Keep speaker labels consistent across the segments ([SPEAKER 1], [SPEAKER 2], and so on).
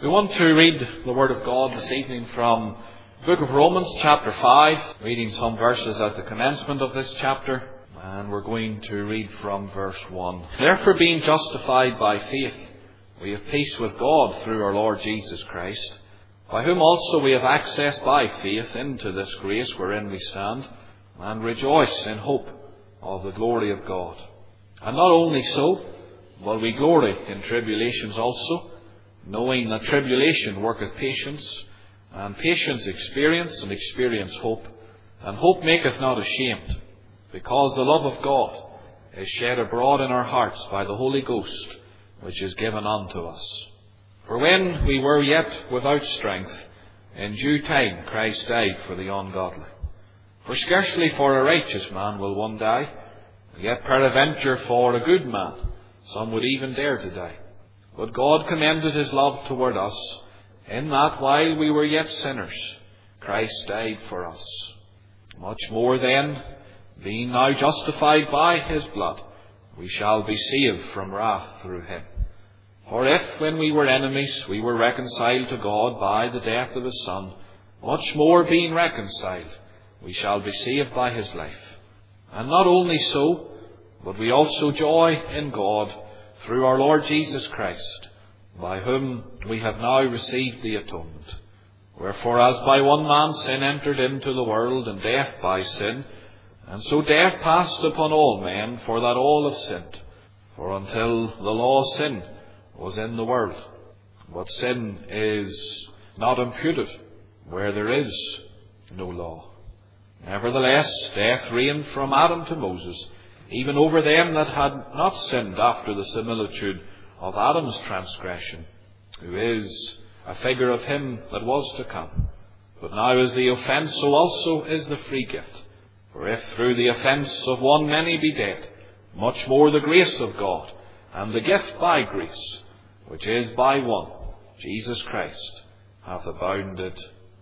[SPEAKER 1] We want to read the Word of God this evening from the book of Romans, chapter 5, reading some verses at the commencement of this chapter, and we're going to read from verse 1. Therefore, being justified by faith, we have peace with God through our Lord Jesus Christ, by whom also we have access by faith into this grace wherein we stand, and rejoice in hope of the glory of God. And not only so, but we glory in tribulations also, knowing that tribulation worketh patience, and patience experience, and experience hope. And hope maketh not ashamed, because the love of God is shed abroad in our hearts by the Holy Ghost, which is given unto us. For when we were yet without strength, in due time Christ died for the ungodly. For scarcely for a righteous man will one die, yet peradventure for a good man some would even dare to die. But God commended his love toward us, in that while we were yet sinners, Christ died for us. Much more then, being now justified by his blood, we shall be saved from wrath through him. For if, when we were enemies, we were reconciled to God by the death of his Son, much more being reconciled, we shall be saved by his life. And not only so, but we also joy in God through our Lord Jesus Christ, by whom we have now received the atonement. Wherefore, as by one man sin entered into the world, and death by sin, and so death passed upon all men, for that all have sinned. For until the law sin was in the world, but sin is not imputed where there is no law. Nevertheless, death reigned from Adam to Moses, even over them that had not sinned after the similitude of Adam's transgression, who is a figure of him that was to come. But now is the offence, so also is the free gift. For if through the offence of one many be dead, much more the grace of God, and the gift by grace, which is by one, Jesus Christ, hath abounded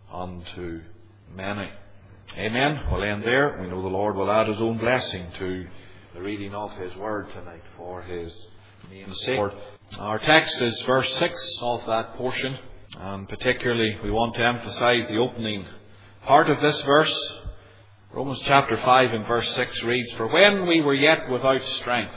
[SPEAKER 1] unto many. Amen. We'll end there. We know the Lord will add his own blessing to the reading of his word tonight for his name's sake. Our text is verse 6 of that portion, and particularly we want to emphasize the opening part of this verse. Romans chapter 5 and verse 6 reads, For when we were yet without strength,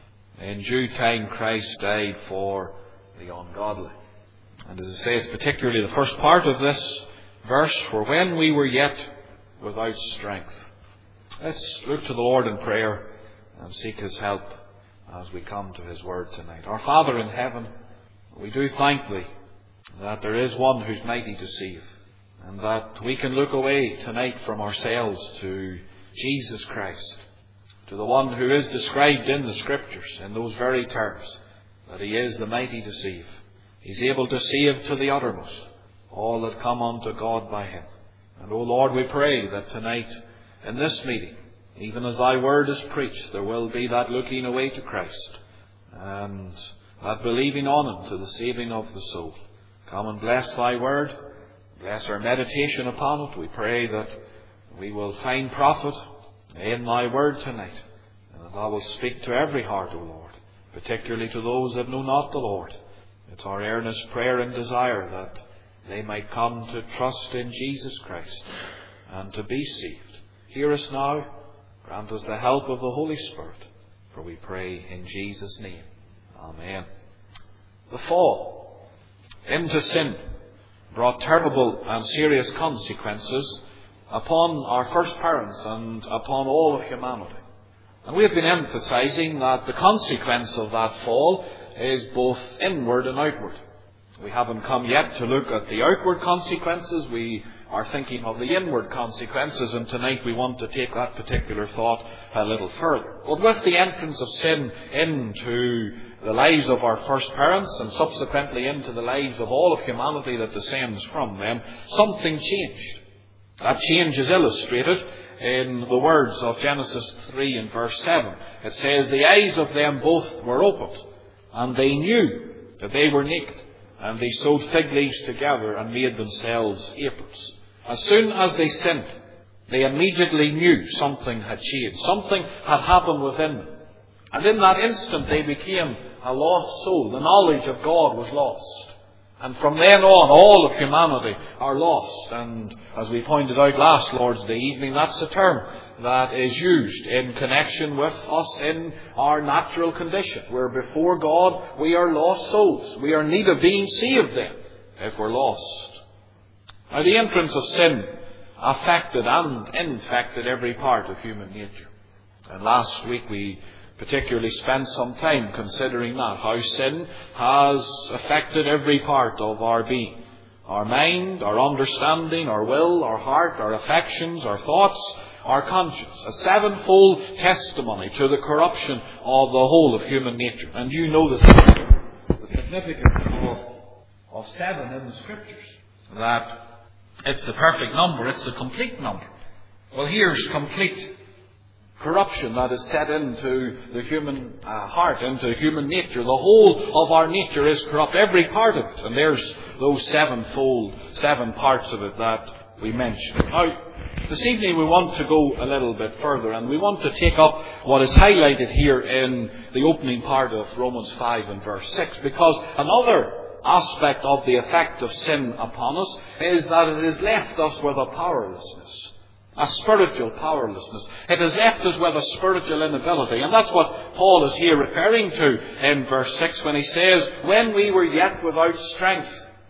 [SPEAKER 1] in due time Christ died for the ungodly. And as it says, particularly the first part of this verse, for when we were yet without strength. Let's look to the Lord in prayer and seek his help as we come to his word tonight. Our Father in heaven, we do thank thee that there is one who's mighty to save, and that we can look away tonight from ourselves to Jesus Christ, to the one who is described in the Scriptures in those very terms, that he is the mighty to save. He's able to save to the uttermost all that come unto God by him. And, O Lord, we pray that tonight in this meeting, even as thy word is preached, there will be that looking away to Christ and that believing on him to the saving of the soul. Come and bless thy word. Bless our meditation upon it. We pray that we will find profit in thy word tonight, and that thou wilt speak to every heart, O Lord, particularly to those that know not the Lord. It's our earnest prayer and desire that they might come to trust in Jesus Christ and to be saved. Hear us now. Grant us the help of the Holy Spirit, for we pray in Jesus' name. Amen. The fall into sin brought terrible and serious consequences upon our first parents and upon all of humanity. And we have been emphasizing that the consequence of that fall is both inward and outward. We haven't come yet to look at the outward consequences. We are thinking of the inward consequences, and tonight we want to take that particular thought a little further. But with the entrance of sin into the lives of our first parents and subsequently into the lives of all of humanity that descends from them, something changed. That change is illustrated in the words of Genesis 3 and verse 7. It says, The eyes of them both were opened, and they knew that they were naked. And they sewed fig leaves together and made themselves aprons. As soon as they sinned, they immediately knew something had changed. Something had happened within them. And in that instant they became a lost soul. The knowledge of God was lost. And from then on, all of humanity are lost. And as we pointed out last Lord's Day evening, that's the term that is used in connection with us in our natural condition. Where before God, we are lost souls. We are in need of being saved then, if we're lost. Now, the entrance of sin affected and infected every part of human nature. And last week we particularly spent some time considering that, how sin has affected every part of our being. Our mind, our understanding, our will, our heart, our affections, our thoughts, our conscience. A sevenfold testimony to the corruption of the whole of human nature. And you know the significance of 7 in the Scriptures. That it's the perfect number, it's the complete number. Well, here's complete corruption that is set into the human heart, into human nature. The whole of our nature is corrupt, every part of it. And there's those 7 parts of it that we mentioned. Now, this evening we want to go a little bit further, and we want to take up what is highlighted here in the opening part of Romans 5 and verse 6, because another aspect of the effect of sin upon us is that it has left us with a powerlessness. A spiritual powerlessness. It has left us with a spiritual inability. And that's what Paul is here referring to in verse 6 when he says, when we were yet without strength,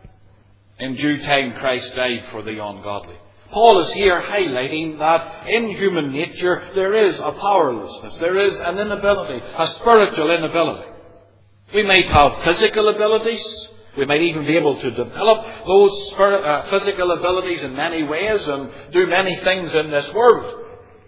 [SPEAKER 1] in due time Christ died for the ungodly. Paul is here highlighting that in human nature there is a powerlessness. There is an inability, a spiritual inability. We might have physical abilities. We might even be able to develop those physical abilities in many ways and do many things in this world.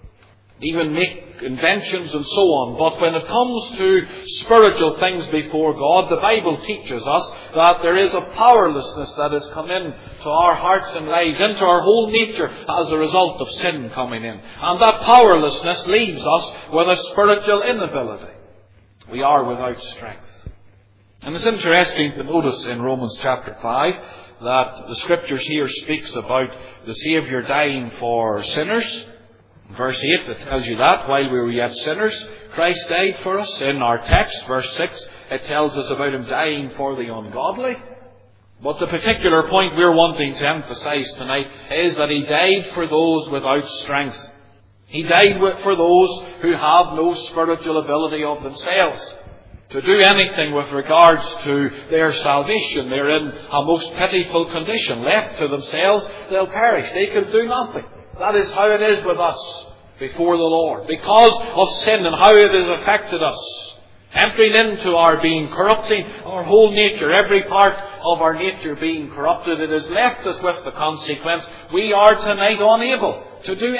[SPEAKER 1] Even make inventions and so on. But when it comes to spiritual things before God, the Bible teaches us that there is a powerlessness that has come in to our hearts and lives, into our whole nature as a result of sin coming in. And that powerlessness leaves us with a spiritual inability. We are without strength. And it's interesting to notice in Romans chapter 5 that the Scriptures here speaks about the Saviour dying for sinners. In verse 8 it tells you that while we were yet sinners, Christ died for us. In our text, verse 6, it tells us about Him dying for the ungodly. But the particular point we're wanting to emphasize tonight is that He died for those without strength. He died for those who have no spiritual ability of themselves to do anything with regards to their salvation. They're in a most pitiful condition. Left to themselves, they'll perish. They can do nothing. That is how it is with us before the Lord. Because of sin and how it has affected us. Entering into our being, corrupting our whole nature, every part of our nature being corrupted, it has left us with the consequence we are tonight unable to do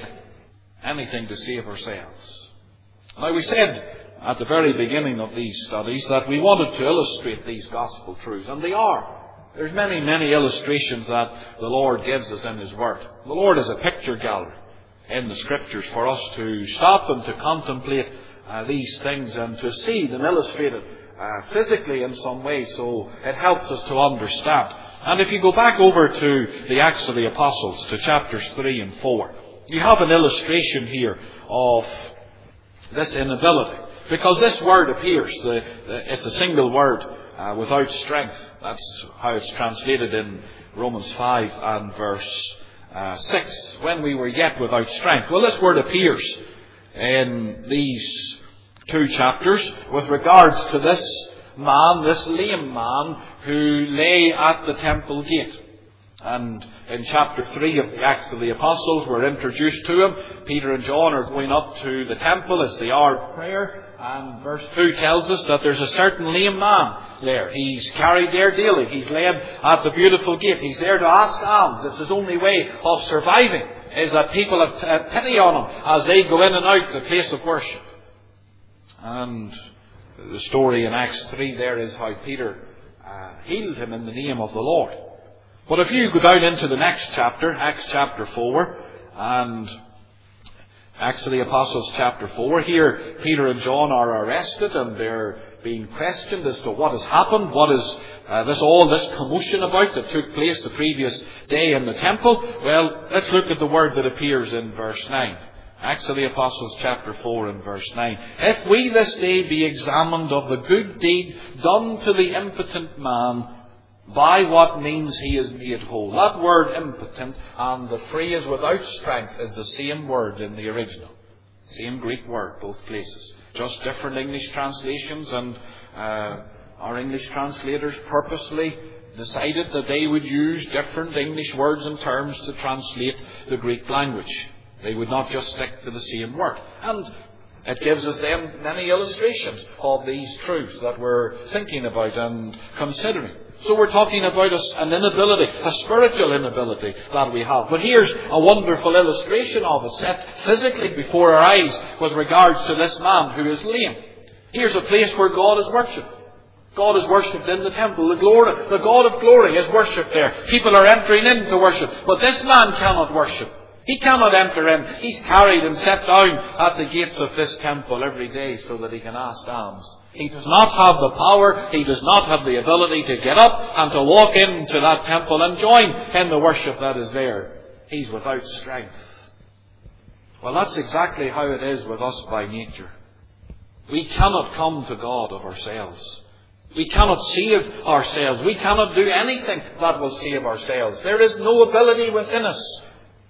[SPEAKER 1] anything to save ourselves. Now, we said at the very beginning of these studies that we wanted to illustrate these gospel truths, and they are. There's many, many illustrations that the Lord gives us in His Word. The Lord is a picture gallery in the Scriptures for us to stop and to contemplate these things and to see them illustrated physically in some way, so it helps us to understand. And if you go back over to the Acts of the Apostles, to chapters 3 and 4, you have an illustration here of this inability. Because this word appears, it's a single word, without strength. That's how it's translated in Romans 5 and verse 6. When we were yet without strength. Well, this word appears in these 2 chapters with regards to this man, this lame man, who lay at the temple gate. And in chapter 3 of the Acts of the Apostles, we're introduced to him. Peter and John are going up to the temple. It's the hour of prayer. And verse 2 tells us that there's a certain lame man there. He's carried there daily. He's led at the beautiful gate. He's there to ask alms. It's his only way of surviving, is that people have pity on him as they go in and out the place of worship. And the story in Acts 3 there is how Peter healed him in the name of the Lord. But if you go down into the next chapter, Acts chapter 4, and Acts of the Apostles chapter 4, here Peter and John are arrested and they're being questioned as to what has happened, what is all this commotion about that took place the previous day in the temple. Well, let's look at the word that appears in verse 9. Acts of the Apostles chapter 4 and verse 9. If we this day be examined of the good deed done to the impotent man By what means he is made whole. That word impotent and the phrase without strength is the same word in the original. Same Greek word, both places. Just different English translations, and our English translators purposely decided that they would use different English words and terms to translate the Greek language. They would not just stick to the same word. And it gives us then many illustrations of these truths that we're thinking about and considering. So we're talking about an inability, a spiritual inability that we have. But here's a wonderful illustration of it set physically before our eyes with regards to this man who is lame. Here's a place where God is worshipped. God is worshipped in the temple. The God of glory is worshipped there. People are entering in to worship. But this man cannot worship. He cannot enter in. He's carried and set down at the gates of this temple every day so that he can ask alms. He does not have the power, he does not have the ability to get up and to walk into that temple and join in the worship that is there. He's without strength. Well, that's exactly how it is with us by nature. We cannot come to God of ourselves. We cannot save ourselves. We cannot do anything that will save ourselves. There is no ability within us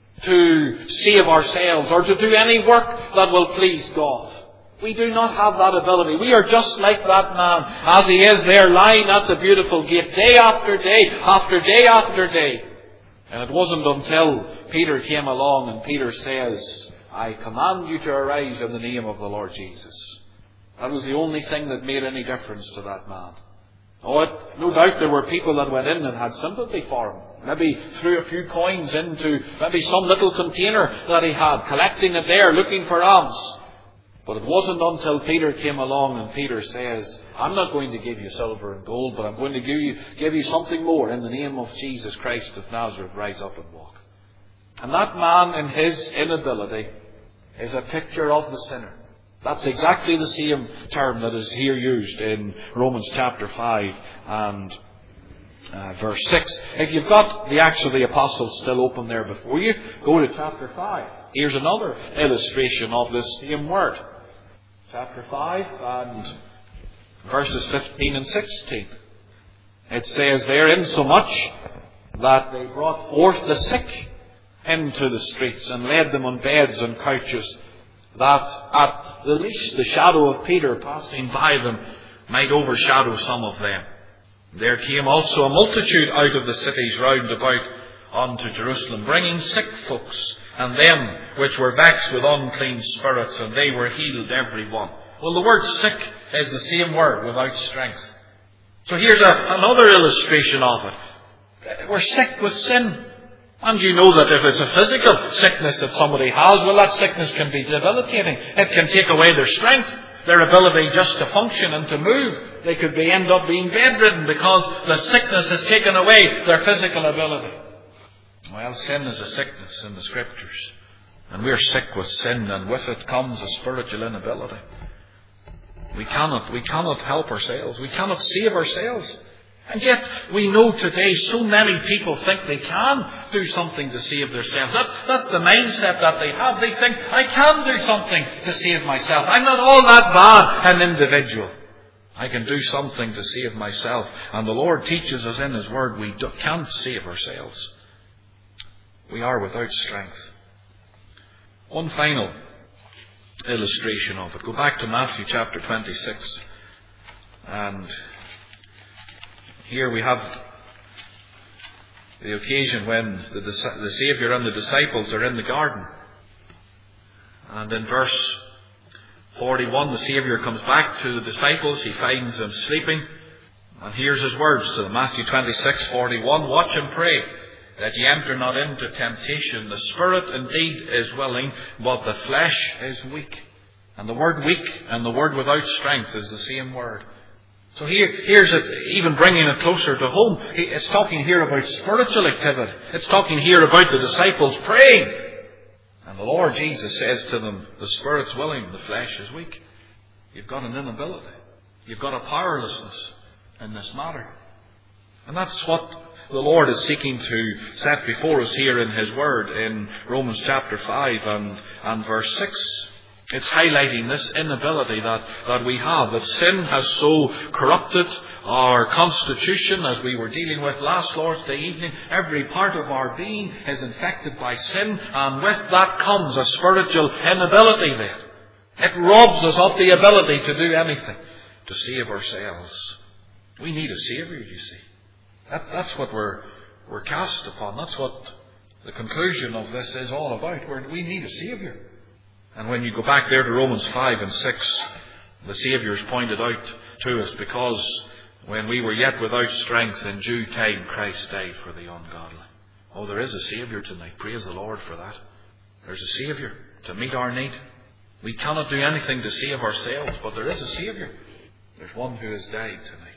[SPEAKER 1] to save ourselves or to do any work that will please God. We do not have that ability. We are just like that man as he is there lying at the beautiful gate day after day after day after day. And it wasn't until Peter came along and Peter says, I command you to arise in the name of the Lord Jesus. That was the only thing that made any difference to that man. No doubt there were people that went in and had sympathy for him. Maybe threw a few coins into maybe some little container that he had, collecting it there, looking for alms. But it wasn't until Peter came along and Peter says, I'm not going to give you silver and gold, but I'm going to give you something more. In the name of Jesus Christ of Nazareth, rise up and walk. And that man in his inability is a picture of the sinner. That's exactly the same term that is here used in Romans chapter 5 and verse 6. If you've got the Acts of the Apostles still open there before you, go to chapter 5. Here's another illustration of this same word. Chapter 5 and verses 15 and 16. It says there, insomuch that they brought forth the sick into the streets and laid them on beds and couches, that at the least the shadow of Peter passing by them might overshadow some of them. There came also a multitude out of the cities round about unto Jerusalem, bringing sick folks, and them which were vexed with unclean spirits, and they were healed every one. Well, the word sick is the same word, without strength. So here's another illustration of it. We're sick with sin. And you know that if it's a physical sickness that somebody has, well, that sickness can be debilitating. It can take away their strength, their ability just to function and to move. They could end up being bedridden because the sickness has taken away their physical ability. Well, sin is a sickness in the Scriptures. And we're sick with sin, and with it comes a spiritual inability. We cannot help ourselves. We cannot save ourselves. And yet, we know today so many people think they can do something to save themselves. That's the mindset that they have. They think, I can do something to save myself. I'm not all that bad an individual. I can do something to save myself. And the Lord teaches us in His Word we can't save ourselves. We are without strength. One final illustration of it. Go back to Matthew chapter 26. And here we have the occasion when the Saviour and the disciples are in the garden. And in verse 41, the Saviour comes back to the disciples. He finds them sleeping. And here's His words to them. Matthew 26:41. Watch and pray, that ye enter not into temptation. The spirit indeed is willing, but the flesh is weak. And the word weak and the word without strength is the same word. So here's it, even bringing it closer to home. It's talking here about spiritual activity. It's talking here about the disciples praying. And the Lord Jesus says to them, the spirit's willing, the flesh is weak. You've got an inability. You've got a powerlessness in this matter. And that's what the Lord is seeking to set before us here in His Word in Romans chapter 5 and verse 6. It's highlighting this inability that we have, that sin has so corrupted our constitution, as we were dealing with last Lord's Day evening. Every part of our being is infected by sin, and with that comes a spiritual inability then. It robs us of the ability to do anything, to save ourselves. We need a Saviour, you see. That's what we're cast upon. That's what the conclusion of this is all about. We need a Saviour. And when you go back there to Romans 5 and 6, the Saviour is pointed out to us, because when we were yet without strength, in due time Christ died for the ungodly. Oh, there is a Saviour tonight. Praise the Lord for that. There's a Saviour to meet our need. We cannot do anything to save ourselves, but there is a Saviour. There's one who has died tonight.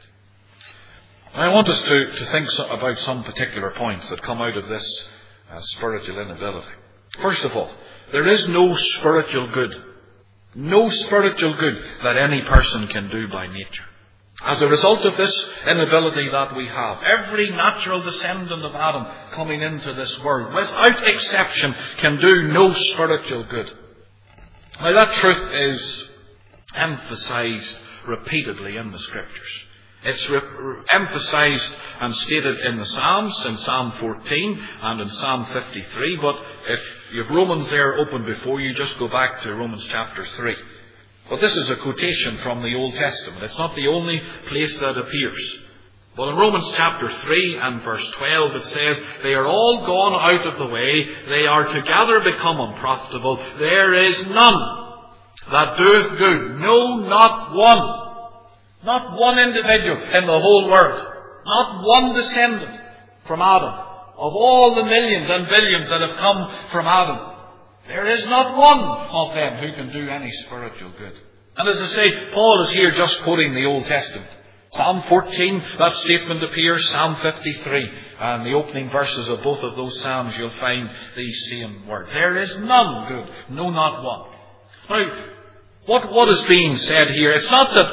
[SPEAKER 1] I want us to think about some particular points that come out of this spiritual inability. First of all, there is no spiritual good. No spiritual good that any person can do by nature. As a result of this inability that we have, every natural descendant of Adam coming into this world, without exception, can do no spiritual good. Now that truth is emphasized repeatedly in the Scriptures. It's emphasized and stated in the Psalms, in Psalm 14 and in Psalm 53. But if you have Romans there open before you, just go back to Romans chapter 3. But this is a quotation from the Old Testament. It's not the only place that appears. But in Romans chapter 3 and verse 12 it says, "They are all gone out of the way, they are together become unprofitable. There is none that doeth good, no, not one." Not one individual in the whole world. Not one descendant from Adam. Of all the millions and billions that have come from Adam, there is not one of them who can do any spiritual good. And as I say, Paul is here just quoting the Old Testament. Psalm 14, that statement appears. Psalm 53. And the opening verses of both of those psalms, you'll find these same words. There is none good. No, not one. Now, what is being said here? It's not that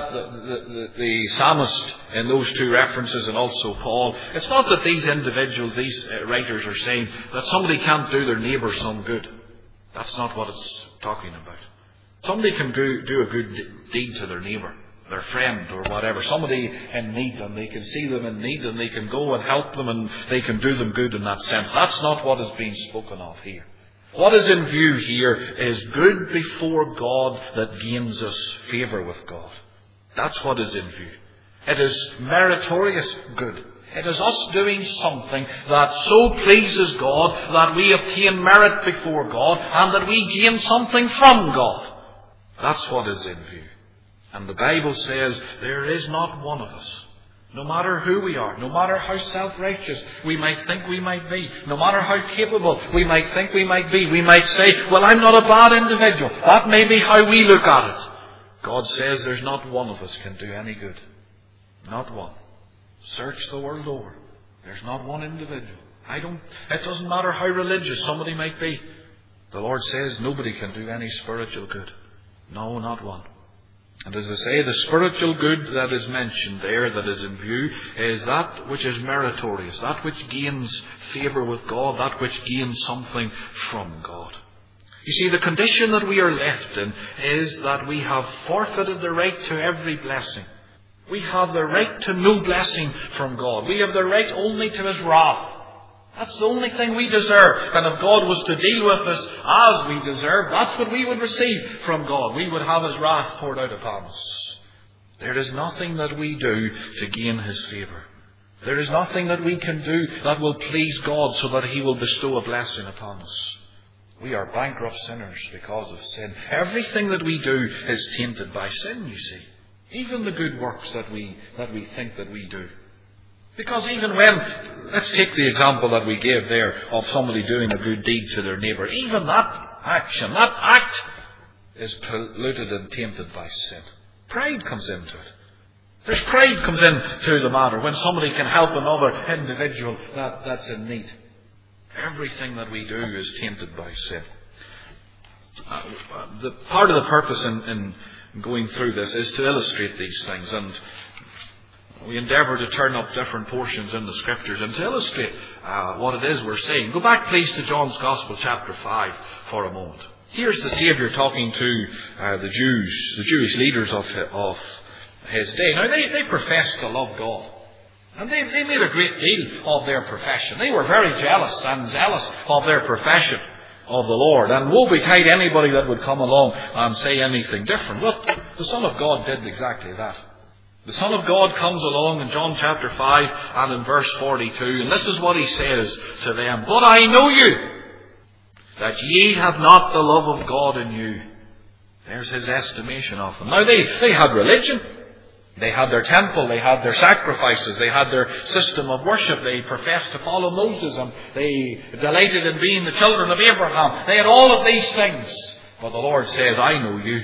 [SPEAKER 1] the psalmist in those two references, and also Paul, it's not that these individuals, these writers are saying that somebody can't do their neighbour some good. That's not what it's talking about. Somebody can do a good deed to their neighbour, their friend or whatever. Somebody in need, and they can see them in need and they can go and help them and they can do them good in that sense. That's not what is being spoken of here. What is in view here is good before God that gains us favour with God. That's what is in view. It is meritorious good. It is us doing something that so pleases God that we obtain merit before God and that we gain something from God. That's what is in view. And the Bible says there is not one of us, no matter who we are, no matter how self-righteous we might think we might be, no matter how capable we might think we might be, we might say, well, I'm not a bad individual. That may be how we look at it. God says there's not one of us can do any good. Not one. Search the world over. There's not one individual. It doesn't matter how religious somebody might be. The Lord says nobody can do any spiritual good. No, not one. And as I say, the spiritual good that is mentioned there, that is in view, is that which is meritorious, that which gains favour with God, that which gains something from God. You see, the condition that we are left in is that we have forfeited the right to every blessing. We have the right to no blessing from God. We have the right only to His wrath. That's the only thing we deserve. And if God was to deal with us as we deserve, that's what we would receive from God. We would have His wrath poured out upon us. There is nothing that we do to gain His favour. There is nothing that we can do that will please God so that He will bestow a blessing upon us. We are bankrupt sinners because of sin. Everything that we do is tainted by sin, you see. Even the good works that we think that we do. Because even when, let's take the example that we gave there of somebody doing a good deed to their neighbour. Even that action, that act is polluted and tainted by sin. Pride comes into it. There's pride comes into the matter when somebody can help another individual that's in need. Everything that we do is tainted by sin. The part of the purpose in going through this is to illustrate these things, and we endeavour to turn up different portions in the Scriptures and to illustrate what it is we're saying. Go back please to John's Gospel chapter 5 for a moment. Here's the Saviour talking to the Jewish leaders of his day. Now, they professed to love God. And they made a great deal of their profession. They were very jealous and zealous of their profession of the Lord. And woe betide anybody that would come along and say anything different. But the Son of God did exactly that. The Son of God comes along in John chapter 5 and in verse 42. And this is what he says to them. But I know you, that ye have not the love of God in you. There's his estimation of them. Now they had religion. They had their temple, they had their sacrifices, they had their system of worship. They professed to follow Moses and they delighted in being the children of Abraham. They had all of these things. But the Lord says, I know you.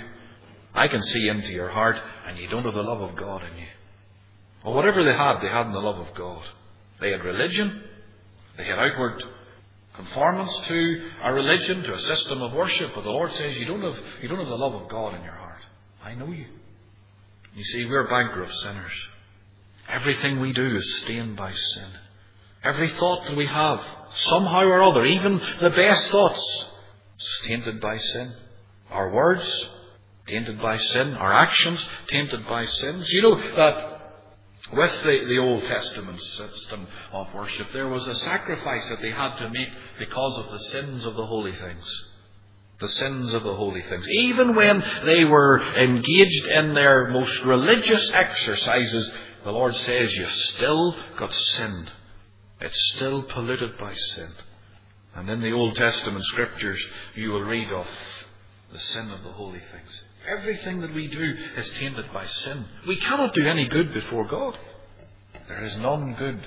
[SPEAKER 1] I can see into your heart and you don't have the love of God in you. Well, whatever they hadn't the love of God. They had religion. They had outward conformance to a religion, to a system of worship. But the Lord says, you don't have the love of God in your heart. I know you. You see, we're bankrupt sinners. Everything we do is stained by sin. Every thought that we have, somehow or other, even the best thoughts, is tainted by sin. Our words, tainted by sin. Our actions, tainted by sins. You know that with the Old Testament system of worship, there was a sacrifice that they had to make because of the sins of the holy things. The sins of the holy things. Even when they were engaged in their most religious exercises, the Lord says, you've still got sinned. It's still polluted by sin. And in the Old Testament scriptures, you will read of the sin of the holy things. Everything that we do is tainted by sin. We cannot do any good before God. There is none good,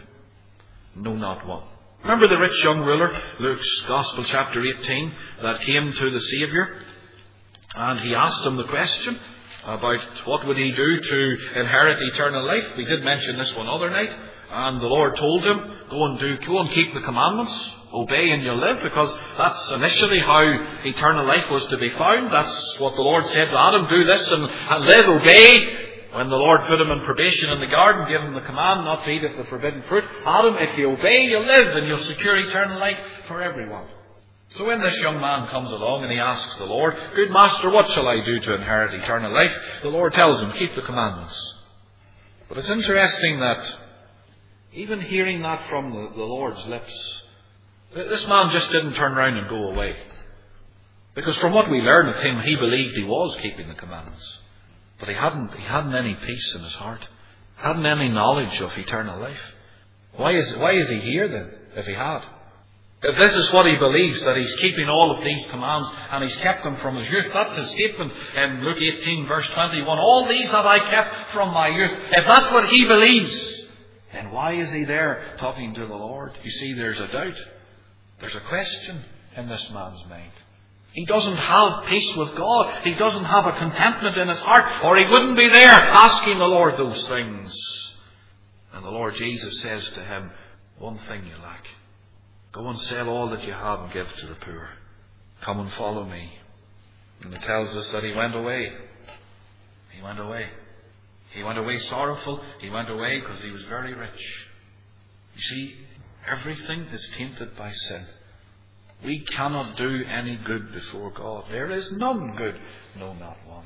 [SPEAKER 1] no, not one. Remember the rich young ruler, Luke's Gospel chapter 18, that came to the Saviour, and he asked him the question about what would he do to inherit eternal life. We did mention this one other night, and the Lord told him, go and keep the commandments, obey and you'll live, because that's initially how eternal life was to be found. That's what the Lord said to Adam, do this and live, obey. When the Lord put him in probation in the garden, gave him the command not to eat of the forbidden fruit. Adam, if you obey, you'll live and you'll secure eternal life for everyone. So when this young man comes along and he asks the Lord, good master, what shall I do to inherit eternal life? The Lord tells him, keep the commandments. But it's interesting that even hearing that from the Lord's lips, this man just didn't turn around and go away. Because from what we learn of him, he believed he was keeping the commandments. But he hadn't any peace in his heart. Hadn't any knowledge of eternal life. Why is he here then, if he had? If this is what he believes, that he's keeping all of these commands and he's kept them from his youth, that's his statement in Luke 18 verse 21. All these have I kept from my youth. If that's what he believes, then why is he there talking to the Lord? You see, there's a doubt. There's a question in this man's mind. He doesn't have peace with God. He doesn't have a contentment in his heart, or he wouldn't be there asking the Lord those things. And the Lord Jesus says to him, one thing you lack. Go and sell all that you have and give to the poor. Come and follow me. And it tells us that he went away. He went away. He went away sorrowful. He went away because he was very rich. You see, everything is tainted by sin. We cannot do any good before God. There is none good, no, not one.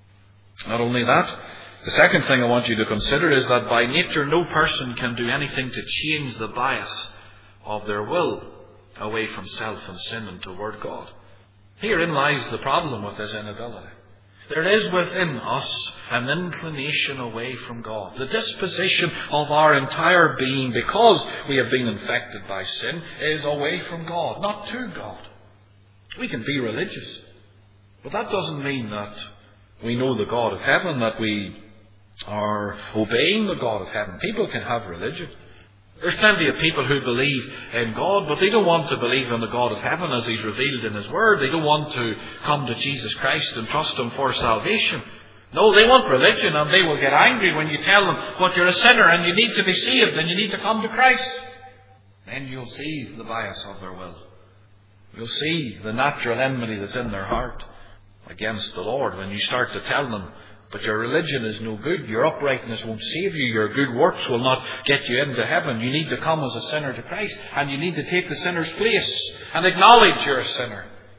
[SPEAKER 1] Not only that, the second thing I want you to consider is that by nature no person can do anything to change the bias of their will away from self and sin and toward God. Herein lies the problem with this inability. There is within us an inclination away from God. The disposition of our entire being, because we have been infected by sin, is away from God, not to God. We can be religious, but that doesn't mean that we know the God of heaven, that we are obeying the God of heaven. People can have religion. There's plenty of people who believe in God, but they don't want to believe in the God of heaven as He's revealed in His Word. They don't want to come to Jesus Christ and trust Him for salvation. No, they want religion, and they will get angry when you tell them, but you're a sinner and you need to be saved and you need to come to Christ. Then you'll see the bias of their will. You'll see the natural enmity that's in their heart against the Lord when you start to tell them, but your religion is no good. Your uprightness won't save you. Your good works will not get you into heaven. You need to come as a sinner to Christ. And you need to take the sinner's place and acknowledge you're a sinner.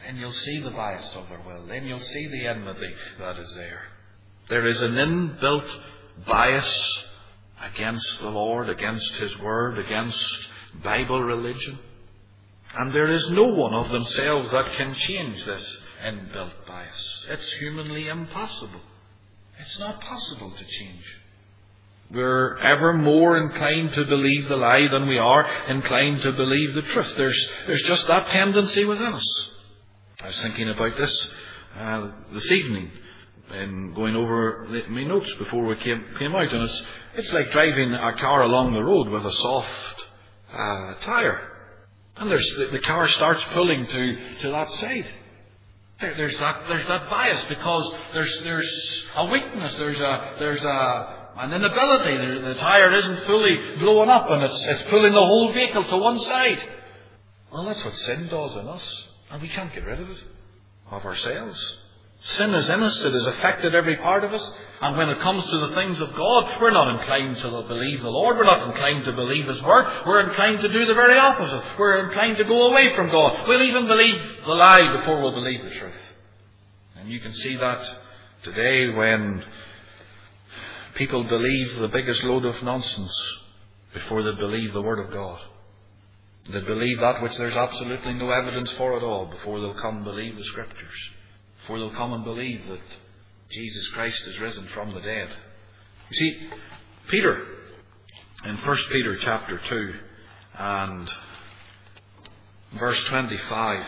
[SPEAKER 1] then you'll see the bias of their will. Then you'll see the enmity that is there. There is an inbuilt bias against the Lord, against His Word, against Bible religion. And there is no one of themselves that can change this inbuilt bias. It's humanly impossible. It's not possible to change. We're ever more inclined to believe the lie than we are inclined to believe the truth. There's just that tendency within us. I was thinking about this evening in going over my notes before we came out, and it's like driving a car along the road with a soft tyre, and the car starts pulling to that side. There's that bias because there's a weakness. There's an inability. The tyre isn't fully blowing up, and it's pulling the whole vehicle to one side. Well, that's what sin does in us, and we can't get rid of it, of ourselves. Sin is in us. It has affected every part of us. And when it comes to the things of God, we're not inclined to believe the Lord. We're not inclined to believe His Word. We're inclined to do the very opposite. We're inclined to go away from God. We'll even believe the lie before we'll believe the truth. And you can see that today when people believe the biggest load of nonsense before they believe the Word of God. They believe that which there's absolutely no evidence for at all before they'll come and believe the Scriptures. Before they'll come and believe that Jesus Christ is risen from the dead. You see, Peter, in 1 Peter chapter 2 and verse 25,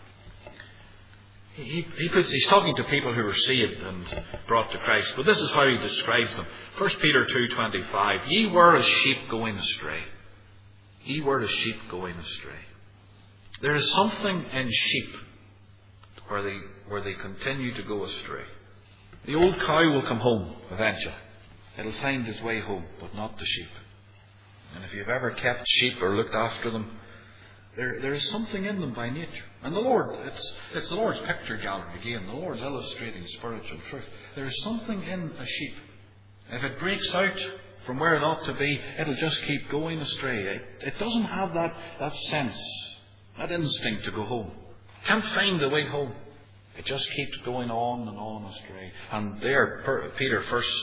[SPEAKER 1] he's talking to people who were saved and brought to Christ. But this is how he describes them. 1 Peter 2:25, ye were as sheep going astray. Ye were as sheep going astray. There is something in sheep where they continue to go astray. The old cow will come home eventually. It'll find its way home, but not the sheep. And if you've ever kept sheep or looked after them, there is something in them by nature. And the Lord, it's the Lord's picture gallery again. The Lord's illustrating spiritual truth. There is something in a sheep. If it breaks out from where it ought to be, it'll just keep going astray. It doesn't have that sense, that instinct to go home. Can't find the way home. It just keeps going on and on astray. And there, 1 Peter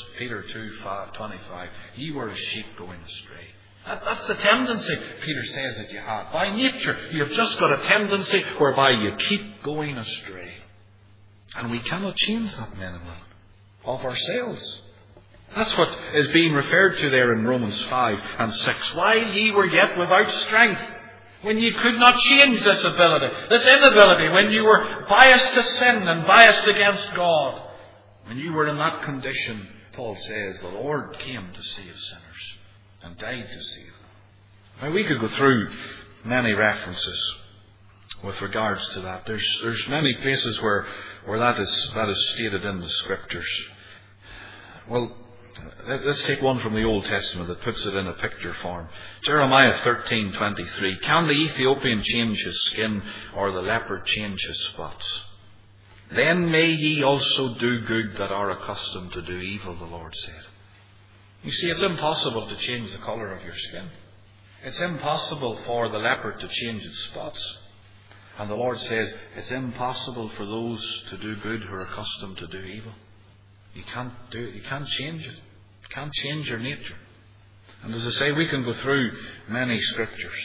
[SPEAKER 1] 2:25, ye were as sheep going astray. That's the tendency, Peter says, that you have. By nature, you have just got a tendency whereby you keep going astray. And we cannot change that, men and women, of ourselves. That's what is being referred to there in Romans 5 and 6. While ye were yet without strength, when you could not change this ability, this inability, when you were biased to sin and biased against God, when you were in that condition, Paul says, the Lord came to save sinners and died to save them. Now, we could go through many references with regards to that. There's many places where that is stated in the Scriptures. Well, let's take one from the Old Testament that puts it in a picture form. Jeremiah 13:23. Can the Ethiopian change his skin, or the leopard change his spots? Then may ye also do good that are accustomed to do evil, the Lord said. You see, it's impossible to change the colour of your skin. It's impossible for the leopard to change its spots. And the Lord says, it's impossible for those to do good who are accustomed to do evil. You can't do it. You can't change it. You can't change your nature. And as I say, we can go through many Scriptures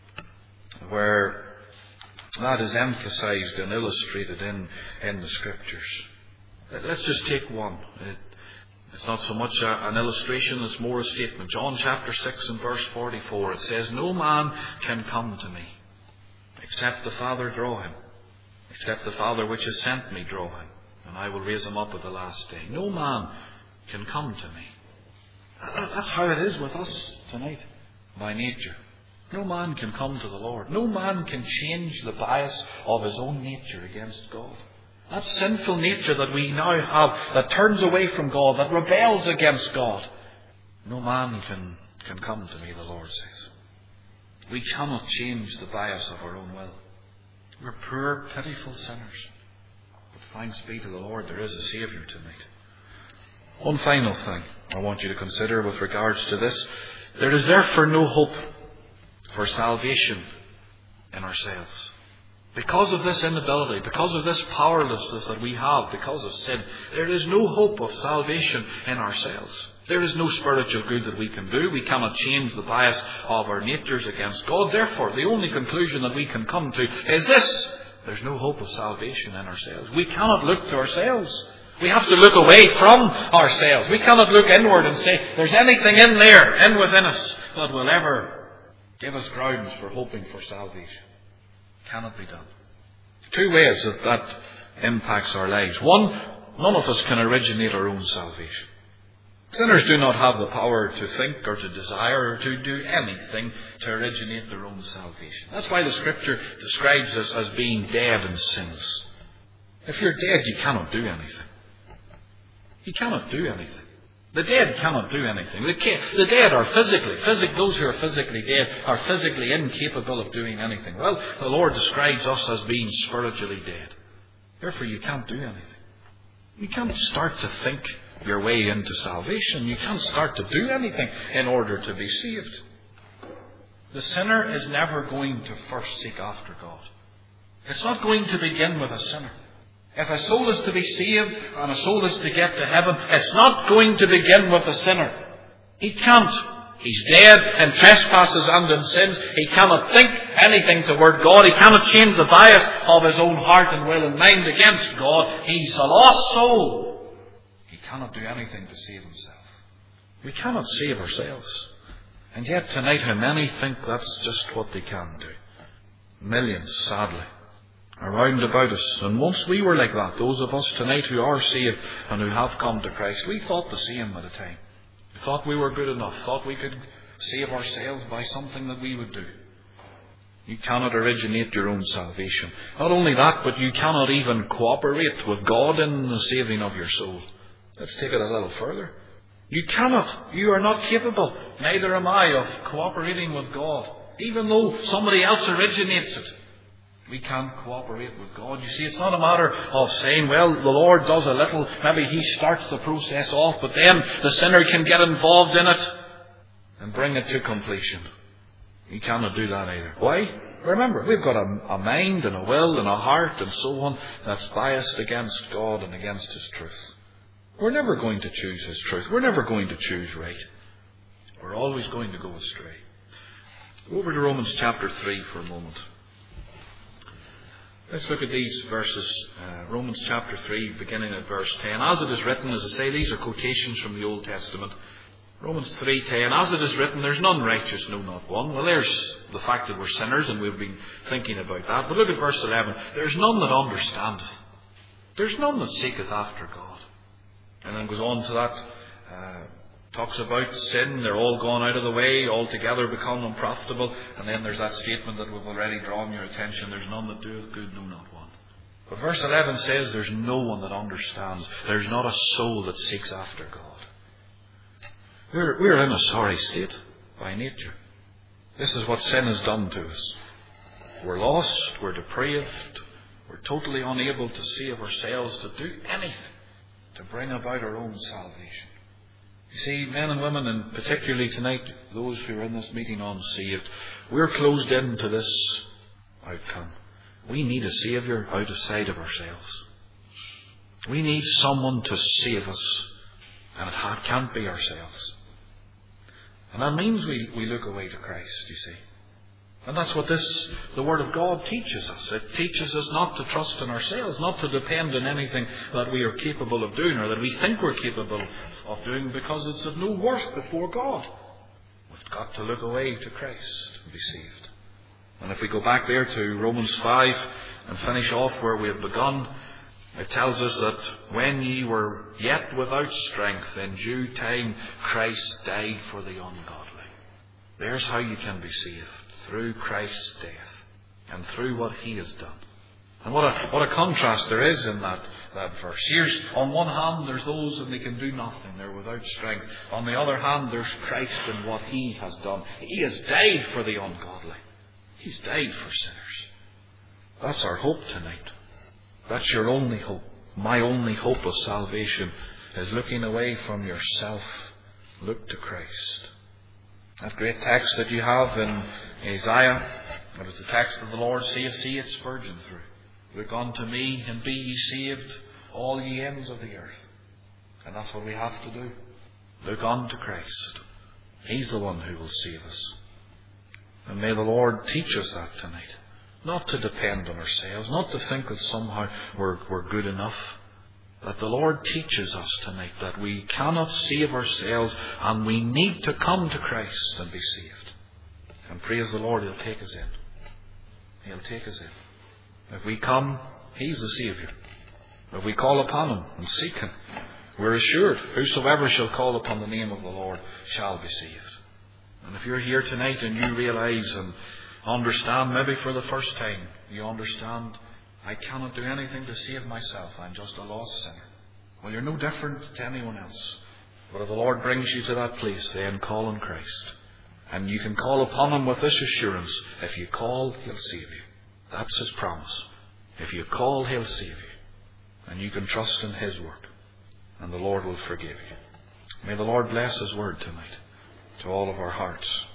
[SPEAKER 1] where that is emphasized and illustrated in the Scriptures. Let's just take one. It's not so much an illustration, it's more a statement. John chapter 6 and verse 44, it says, no man can come to me, except the Father draw him. Except the Father which has sent me draw him, and I will raise him up at the last day. No man can come to me. That's how it is with us tonight, by nature. No man can come to the Lord. No man can change the bias of his own nature against God. That sinful nature that we now have, that turns away from God, that rebels against God. No man can come to me, the Lord says. We cannot change the bias of our own will. We're poor, pitiful sinners. But thanks be to the Lord, there is a Saviour tonight. One final thing I want you to consider with regards to this. There is therefore no hope for salvation in ourselves. Because of this inability, because of this powerlessness that we have, because of sin, there is no hope of salvation in ourselves. There is no spiritual good that we can do. We cannot change the bias of our natures against God. Therefore, the only conclusion that we can come to is this: there's no hope of salvation in ourselves. We cannot look to ourselves. We have to look away from ourselves. We cannot look inward and say, there's anything in there, in within us, that will ever give us grounds for hoping for salvation. Cannot be done. Two ways that impacts our lives. One, none of us can originate our own salvation. Sinners do not have the power to think or to desire or to do anything to originate their own salvation. That's why the Scripture describes us as being dead in sins. If you're dead, you cannot do anything. You cannot do anything. The dead cannot do anything. The dead are those who are physically dead are physically incapable of doing anything. Well, the Lord describes us as being spiritually dead. Therefore, you can't do anything. You can't start to think your way into salvation. You can't start to do anything in order to be saved. The sinner is never going to first seek after God. It's not going to begin with a sinner. If a soul is to be saved and a soul is to get to heaven, it's not going to begin with a sinner. He can't. He's dead in trespasses and in sins. He cannot think anything toward God. He cannot change the bias of his own heart and will and mind against God. He's a lost soul. He cannot do anything to save himself. We cannot save ourselves. And yet tonight how many think that's just what they can do. Millions, sadly, around about us. And once we were like that, those of us tonight who are saved and who have come to Christ, we thought the same at a time. We thought we were good enough, thought we could save ourselves by something that we would do. You cannot originate your own salvation. Not only that, but you cannot even cooperate with God in the saving of your soul. Let's take it a little further. You cannot. You are not capable, neither am I, of cooperating with God. Even though somebody else originates it, we can't cooperate with God. You see, it's not a matter of saying, well, the Lord does a little, maybe He starts the process off, but then the sinner can get involved in it and bring it to completion. You cannot do that either. Why? Remember, we've got a mind and a will and a heart and so on that's biased against God and against His truth. We're never going to choose His truth. We're never going to choose right. We're always going to go astray. Go over to Romans chapter 3 for a moment. Let's look at these verses. Romans chapter 3, beginning at verse 10. As it is written, as I say, these are quotations from the Old Testament. Romans 3:10, as it is written, there's none righteous, no, not one. Well, there's the fact that we're sinners, and we've been thinking about that. But look at verse 11. There's none that understandeth. There's none that seeketh after God. And then goes on to that, talks about sin. They're all gone out of the way, altogether become unprofitable. And then there's that statement that we've already drawn your attention. There's none that doeth good, no, not one. But verse 11 says there's no one that understands. There's not a soul that seeks after God. We're in a sorry state by nature. This is what sin has done to us. We're lost, we're depraved, we're totally unable to save ourselves, to do anything to bring about our own salvation. You see, men and women, and particularly tonight, those who are in this meeting unsaved, we're closed into this outcome. We need a Saviour outside of ourselves. We need someone to save us, and it can't be ourselves. And that means we look away to Christ, you see. And that's what the Word of God teaches us. It teaches us not to trust in ourselves, not to depend on anything that we are capable of doing or that we think we're capable of doing, because it's of no worth before God. We've got to look away to Christ and be saved. And if we go back there to Romans 5 and finish off where we have begun, it tells us that when ye were yet without strength, in due time Christ died for the ungodly. There's how you can be saved. Through Christ's death and through what He has done. And what a contrast there is in that verse. Here's, on one hand, there's those and they can do nothing. They're without strength. On the other hand, there's Christ and what He has done. He has died for the ungodly. He's died for sinners. That's our hope tonight. That's your only hope. My only hope of salvation is looking away from yourself. Look to Christ. That great text that you have in Isaiah But as the text of the Lord saith, see it Spurgeon through. Look unto me, and be ye saved, all ye ends of the earth. And that's what we have to do. Look unto Christ. He's the one who will save us. And may the Lord teach us that tonight. Not to depend on ourselves, not to think that somehow we're good enough. That the Lord teaches us tonight that we cannot save ourselves and we need to come to Christ and be saved. And praise the Lord, He'll take us in. He'll take us in. If we come, He's the Saviour. If we call upon Him and seek Him, we're assured, whosoever shall call upon the name of the Lord shall be saved. And if you're here tonight and you realise and understand, maybe for the first time, you understand, I cannot do anything to save myself. I'm just a lost sinner. Well, you're no different to anyone else. But if the Lord brings you to that place, then call on Christ. And you can call upon Him with this assurance. If you call, He'll save you. That's His promise. If you call, He'll save you. And you can trust in His work. And the Lord will forgive you. May the Lord bless His word tonight to all of our hearts.